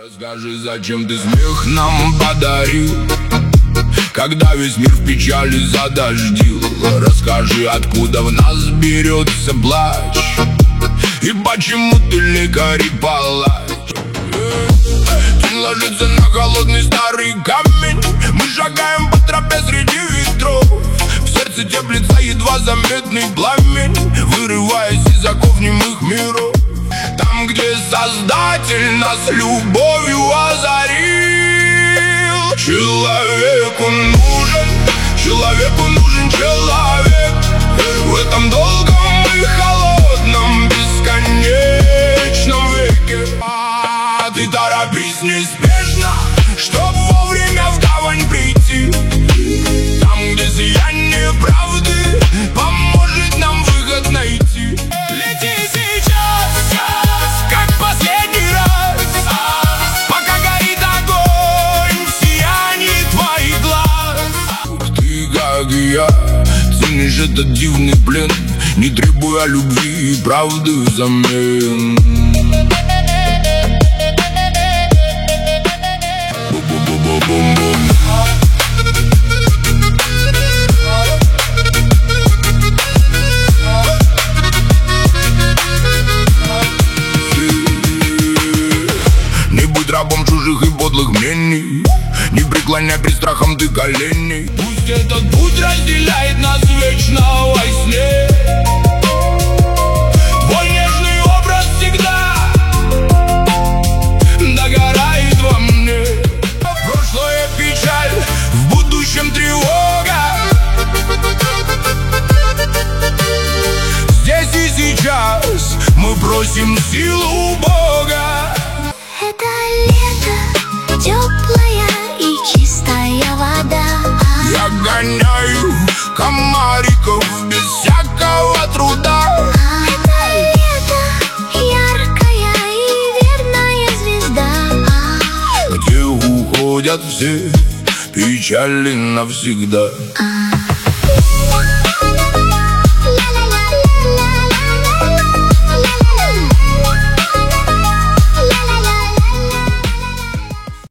Расскажи, зачем ты смех нам подарил, когда весь мир в печали задождил. Расскажи, откуда в нас берется плач, и почему ты лекарь и палач. Тень ложится на холодный старый камень. Мы шагаем по тропе среди ветров. В сердце теплится едва заметный пламень, вырываясь из оков немых миров. Там, где Создатель нас любовью озарил. Человеку нужен человек. В этом долгом и холодном бесконечном веке. А ты торопись неспешно, чтоб вовремя в гавань прийти. Там, где сияние правды поможет нам выход найти. Лети сейчас, как последний раз, пока горит огонь в сиянии твоих глаз. Ты, как и я, ценишь этот дивный плен, не требуя любви и правды взамен. Бу-бу-бу-бу-бум-бум. Рабом чужих и подлых мнений, не преклоняй пред страхом ты коленей. Пусть этот путь разделяет нас вечно во сне. Твой нежный образ всегда догорает во мне. Прошлое печаль, в будущем тревога. Здесь и сейчас мы просим силу Бога. Это лето, теплая и чистая вода. Я гоняю комариков без всякого труда. Это лето, яркая и верная звезда, где уходят все печали навсегда.